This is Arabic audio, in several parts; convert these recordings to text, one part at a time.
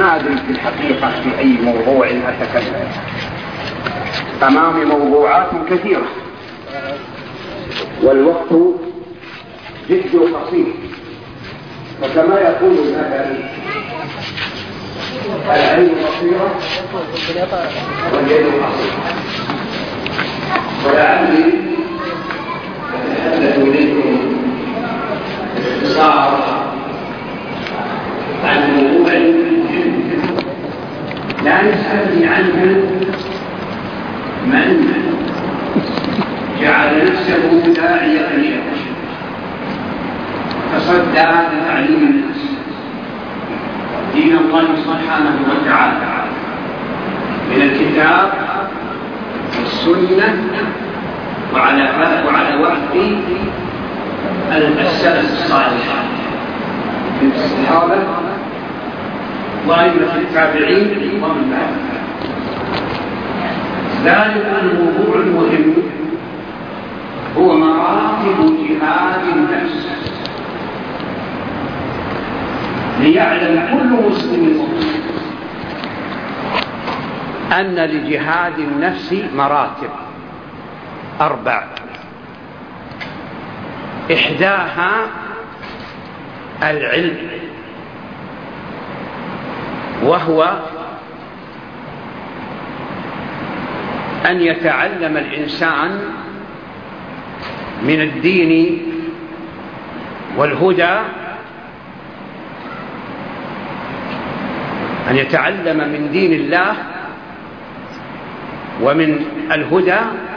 ما أدري في الحقيقة في أي موضوع أتكلم. أمامي موضوعات كثيرة والوقت جد قصير، وكما يقول المثل العين قصيرة واليد قصيرة. ولعلي أتحدث إليكم باختصار عن موضوع لا يسألني عنه من جعل نفسه داعية إلى الرشد تصدى لتعليم الناس دين الله سبحانه وتعالى من الكتاب والسنة وعلى وفق السلف الصالح من الصحابة وأئمة التابعين ومن بعدهم. ذلك الموضوع المهم هو مراتب جهاد النفس، ليعلم كل مسلم أن لجهاد النفس مراتب 4. إحداها العلم، وهو أن يتعلم الإنسان من الدين والهدى، أن يتعلم من دين الله ومن الهدى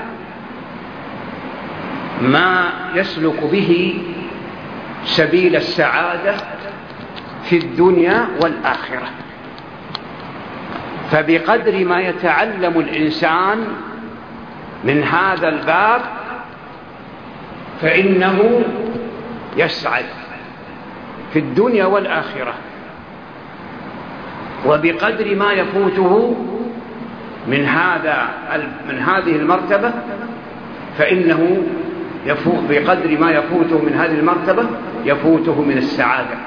ما يسلك به سبيل السعادة في الدنيا والآخرة. فبقدر ما يتعلم الإنسان من هذا الباب فإنه يسعد في الدنيا والآخرة، وبقدر ما يفوته من هذه المرتبة فإنه بقدر ما يفوته من هذه المرتبة يفوته من السعادة.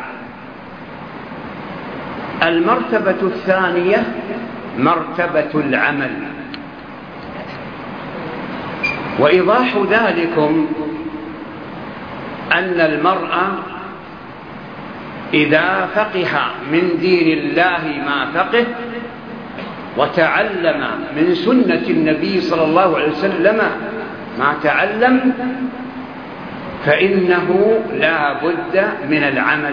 المرتبة الثانية مرتبة العمل، وإيضاح ذلكم أن المرء إذا فقه من دين الله ما فقه وتعلم من سنة النبي صلى الله عليه وسلم ما تعلم فإنه لا بد من العمل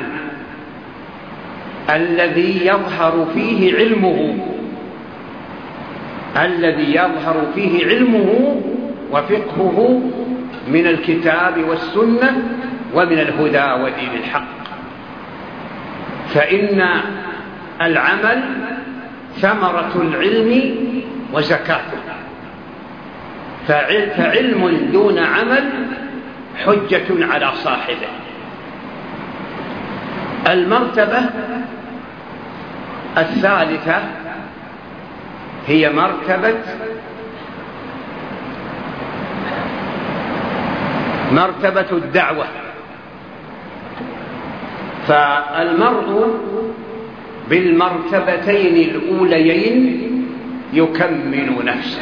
الذي يظهر فيه علمه وفقهه من الكتاب والسنة ومن الهدى ودين الحق. فإن العمل ثمرة العلم وزكاته، فعلم دون عمل حجة على صاحبه. المرتبة الثالثة هي مرتبة الدعوة. فالمرء بالمرتبتين الأوليين يكمل نفسه،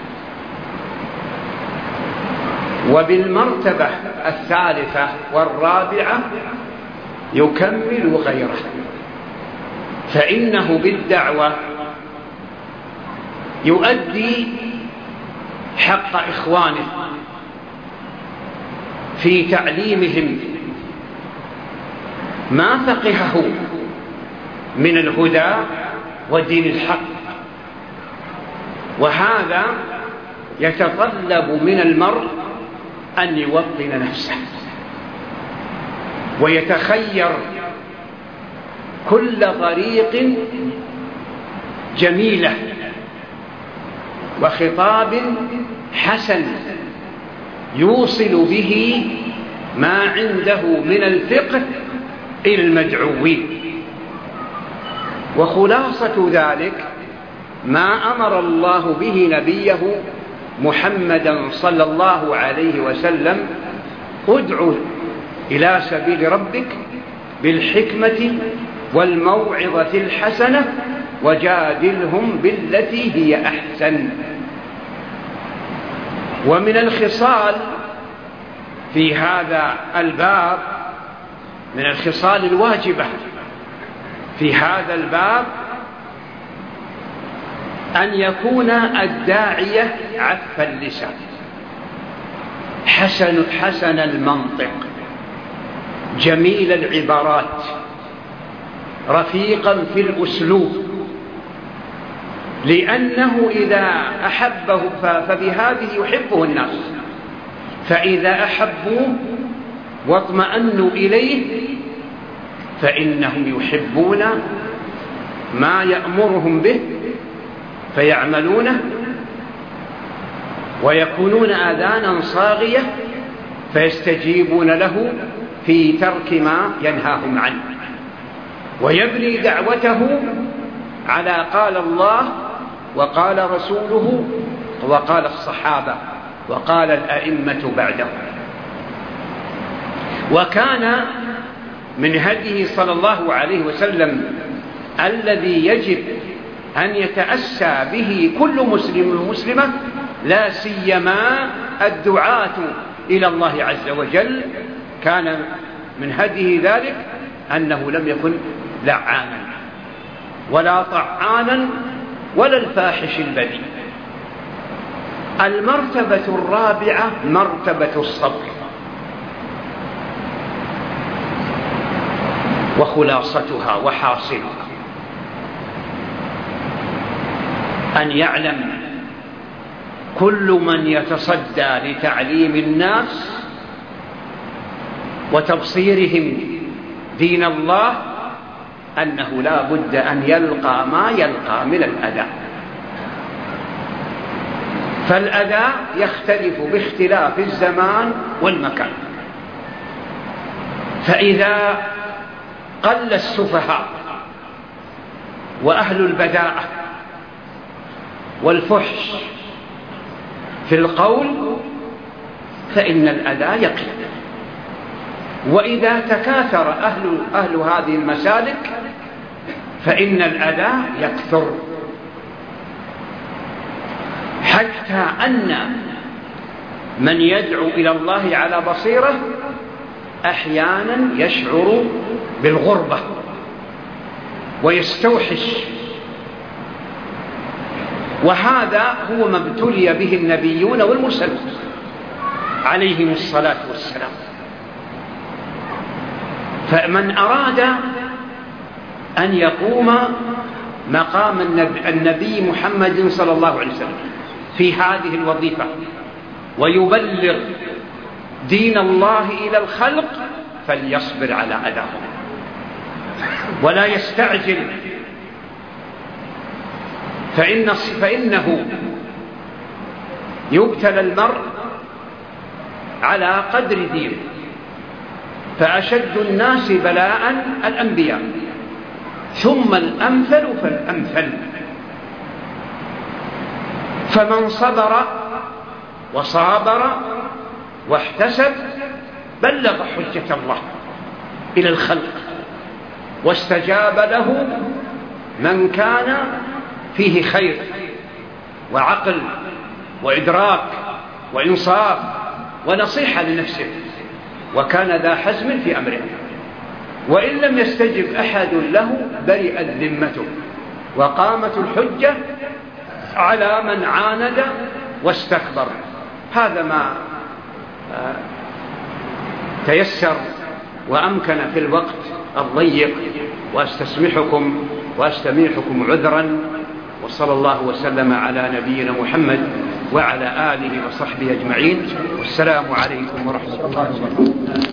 وبالمرتبة الثالثة والرابعة يكمل غيره. فإنه بالدعوة يؤدي حق إخوانه في تعليمهم ما فقهه من الهدى ودين الحق، وهذا يتطلب من المرء أن يوطن نفسه ويتخير كل طريق جميلة وخطاب حسن يوصل به ما عنده من الفقه إلى المدعوين. وخلاصة ذلك ما أمر الله به نبيه محمدا صلى الله عليه وسلم: ادع إلى سبيل ربك بالحكمة والموعظة الحسنة وجادلهم بالتي هي أحسن. ومن الخصال في هذا الباب، من الخصال الواجبة في هذا الباب، أن يكون الداعية عف اللسان، حسن المنطق، جميل العبارات، رفيقا في الأسلوب، لأنه إذا أحبه فبهذه يحبه الناس، فإذا أحبوه واطمأنوا إليه فإنهم يحبون ما يأمرهم به فيعملونه، ويكونون آذانا صاغية فيستجيبون له في ترك ما ينهاهم عنه، ويبني دعوته على قال الله وقال رسوله وقال الصحابة وقال الأئمة بعده. وكان من هديه صلى الله عليه وسلم الذي يجب أن يتأسى به كل مسلم ومسلمة، لا سيما الدعاة إلى الله عز وجل، كان من هديه ذلك أنه لم يكن لعانا ولا طعانا ولا الفاحش البذيء. المرتبة الرابعة مرتبة الصبر، وخلاصتها وحاصلها أن يعلم كل من يتصدى لتعليم الناس وتبصيرهم دين الله أنه لا بد أن يلقى ما يلقى من الأذى. فالأذى يختلف باختلاف الزمان والمكان، فإذا قل السفهاء وأهل البداءة والفحش في القول فإن الأذى يقل، وإذا تكاثر أهل هذه المسالك فإن الأذى يكثر، حتى أن من يدعو إلى الله على بصيرة أحيانا يشعر بالغربة ويستوحش، وهذا هو ما ابتلي به النبيون والمرسلون عليهم الصلاة والسلام. فمن أراد أن يقوم مقام النبي محمد صلى الله عليه وسلم في هذه الوظيفة ويبلغ دين الله إلى الخلق فليصبر على أذاهم ولا يستعجل، فإنه يبتلى المرء على قدر دينه، فأشد الناس بلاء الأنبياء ثم الأمثل فالأمثل. فمن صبر وصابر واحتسب بلغ حجة الله إلى الخلق، واستجاب له من كان فيه خير وعقل وإدراك وإنصاف ونصيحة لنفسه، وكان ذا حزم في أمره. وإن لم يستجب أحد له برئت ذمته وقامت الحجة على من عاند واستكبر. هذا ما تيسر وأمكن في الوقت الضيق، وأستسمحكم وأستميحكم عذرا، وصلى الله وسلم على نبينا محمد وعلى آله وصحبه أجمعين، والسلام عليكم ورحمة الله وبركاته.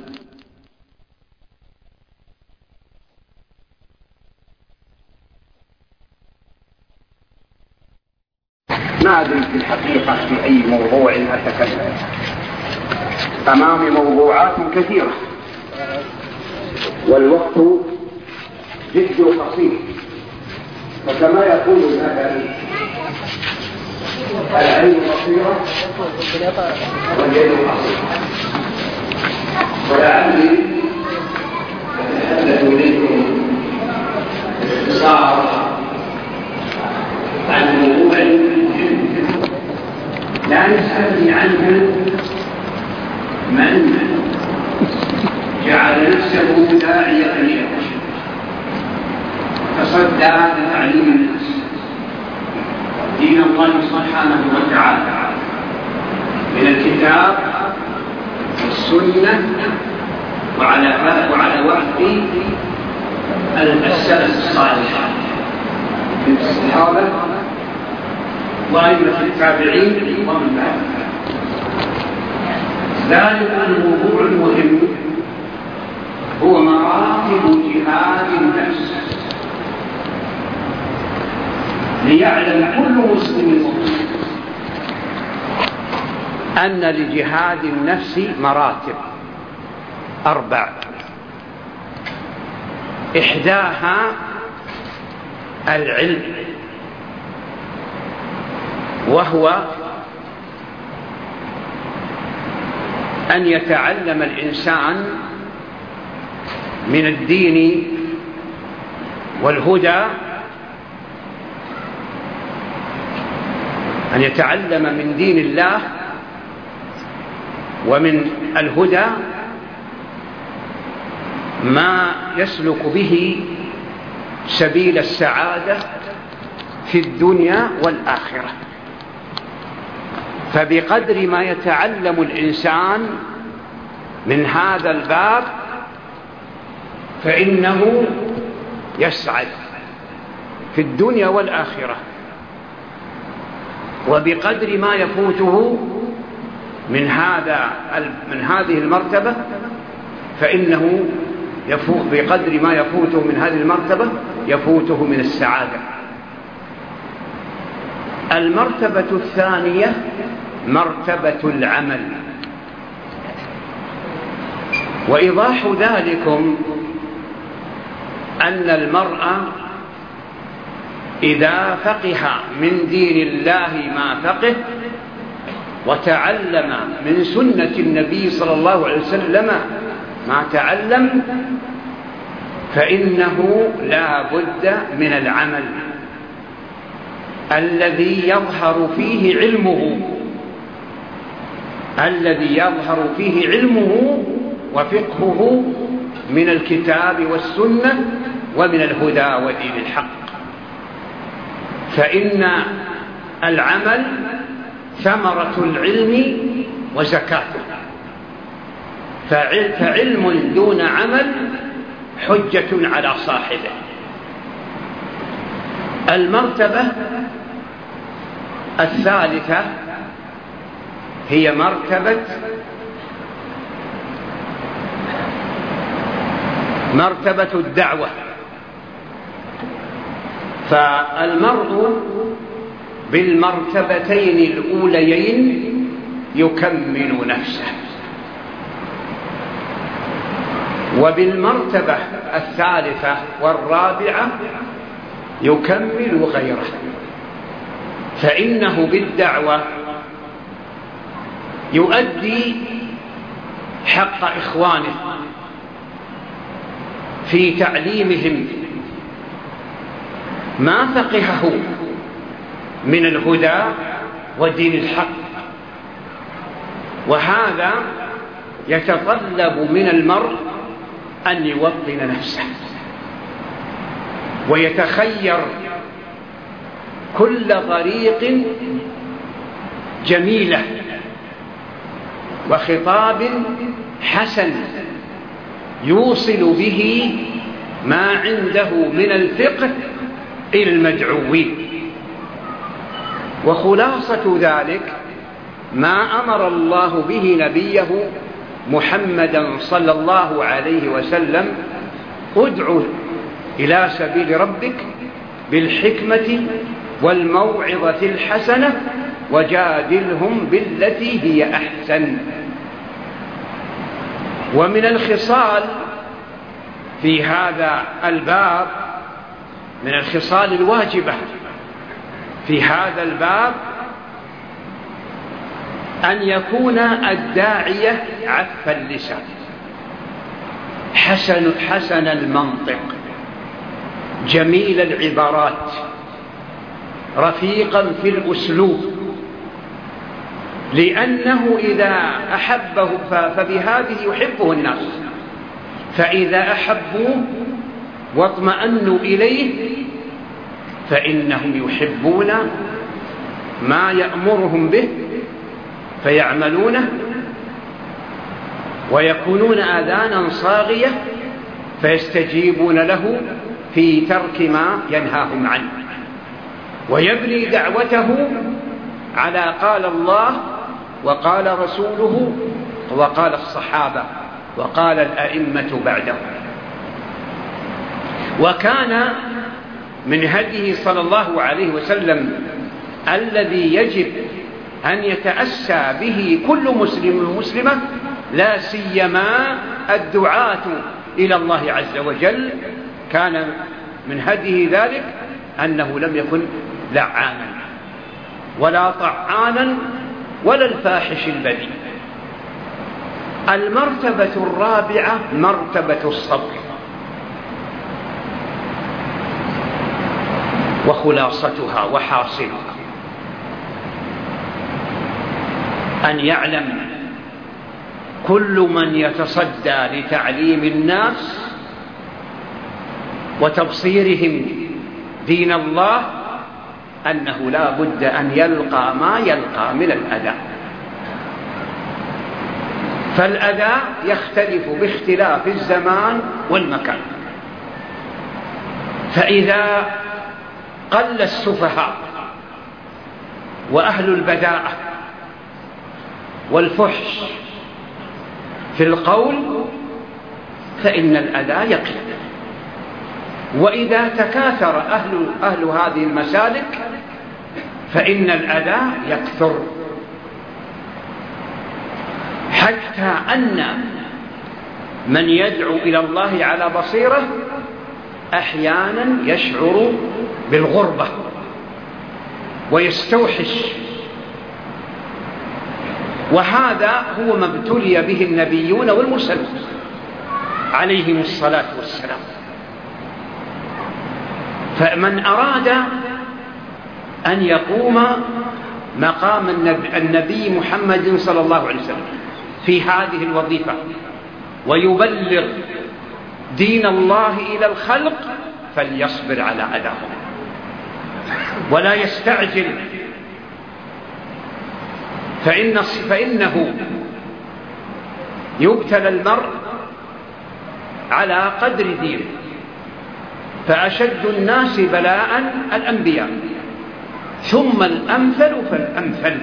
ما أدري في الحقيقة في أي موضوع أتكلم، أمامي موضوعات كثيرة والوقت جد قصير، وكما يقول الأهل العين قصيرة واليد قصيرة، ولعلي أتحدث إليكم باختصار عن موضوع لا نستغني عنه من جعل نفسه داعية إلى الرشد تصدى لتعليم الناس دين الله سبحانه وتعالى من الكتاب والسنة وعلى وفق السلف الصالح من الصحابة وأئمة التابعين ومن بعدهم. ذلك الموضوع المهم هو مراتب جهاد النفس، ليعلم كل مسلم أن لجهاد النفس مراتب 4، إحداها العلم، وهو أن يتعلم الإنسان من الدين والهدى، أن يتعلم من دين الله ومن الهدى ما يسلك به سبيل السعادة في الدنيا والآخرة. فبقدر ما يتعلم الإنسان من هذا الباب فإنه يسعد في الدنيا والآخرة، وبقدر ما يفوته من هذه المرتبة فإنه بقدر ما يفوته من هذه المرتبة يفوته من السعادة. المرتبة الثانية مرتبة العمل، وإيضاح ذلكم أن المرء إذا فقه من دين الله ما فقه وتعلم من سنة النبي صلى الله عليه وسلم ما تعلم فإنه لا بد من العمل الذي يظهر فيه علمه وفقهه من الكتاب والسنة ومن الهدى ودين الحق. فإن العمل ثمرة العلم وزكاته، فعلم دون عمل حجة على صاحبه. المرتبة الثالثة هي مرتبة الدعوة. فالمرء بالمرتبتين الأوليين يكمل نفسه، وبالمرتبة الثالثة والرابعة يكمل غيره. فإنه بالدعوة يؤدي حق إخوانه في تعليمهم ما فقهه من الهدى ودين الحق، وهذا يتطلب من المرء أن يوطن نفسه ويتخير كل طريق جميلة وخطاب حسن يوصل به ما عنده من الفقه إلى المدعوين. وخلاصة ذلك ما أمر الله به نبيه محمدا صلى الله عليه وسلم: ادع إلى سبيل ربك بالحكمة والموعظة الحسنة وجادلهم بالتي هي أحسن. ومن الخصال في هذا الباب، من الخصال الواجبة في هذا الباب، أن يكون الداعية عف اللسان حسن المنطق جميل العبارات، رفيقا في الأسلوب، لأنه إذا أحبه فبهذه يحبه الناس، فإذا أحبوه واطمأنوا إليه فإنهم يحبون ما يأمرهم به فيعملونه، ويكونون آذانا صاغية فيستجيبون له في ترك ما ينهاهم عنه، ويبني دعوته على قال الله وقال رسوله وقال الصحابة وقال الأئمة بعده. وكان من هديه صلى الله عليه وسلم الذي يجب أن يتأسى به كل مسلم ومسلمة، لا سيما الدعاة إلى الله عز وجل، كان من هديه ذلك أنه لم يكن لعانا ولا طعانا ولا الفاحش البذيء. المرتبة الرابعة مرتبة الصبر، وخلاصتها وحاصلها أن يعلم كل من يتصدى لتعليم الناس وتبصيرهم دين الله أنه لا بد أن يلقى ما يلقى من الأذى. فالأذى يختلف باختلاف الزمان والمكان، فإذا قل السفهاء وأهل البذاءة والفحش في القول فإن الأذى يقل، وإذا تكاثر أهل هذه المسالك فإن الأذى يكثر، حتى أن من يدعو إلى الله على بصيرة أحيانا يشعر بالغربة ويستوحش، وهذا هو ما ابتلي به النبيون والمرسلون عليهم الصلاة والسلام. فمن أراد أن يقوم مقام النبي محمد صلى الله عليه وسلم في هذه الوظيفة ويبلغ دين الله إلى الخلق فليصبر على أذاهم ولا يستعجل، فإنه يبتلى المرء على قدر دينه، فأشد الناس بلاء الأنبياء ثم الأمثل فالأمثل،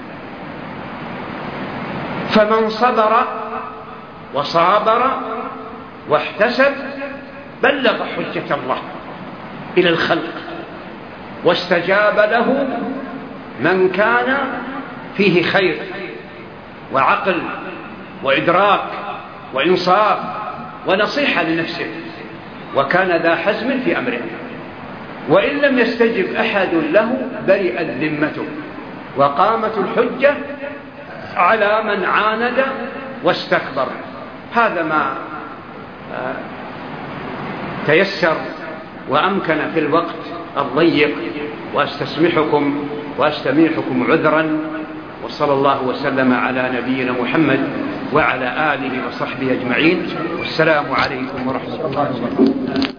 فمن صبر وصابر واحتسب بلغ حجة الله إلى الخلق، واستجاب له من كان فيه خير وعقل وإدراك وإنصاف ونصيحة لنفسه، وكان ذا حزم في أمره. وإن لم يستجب أحد له برئت ذمته وقامت الحجة على من عاند واستكبر. هذا ما تيسر وأمكن في الوقت الضيق، وأستميحكم عذرا، وصلى الله وسلم على نبينا محمد وعلى آله وصحبه أجمعين، والسلام عليكم ورحمة الله وبركاته.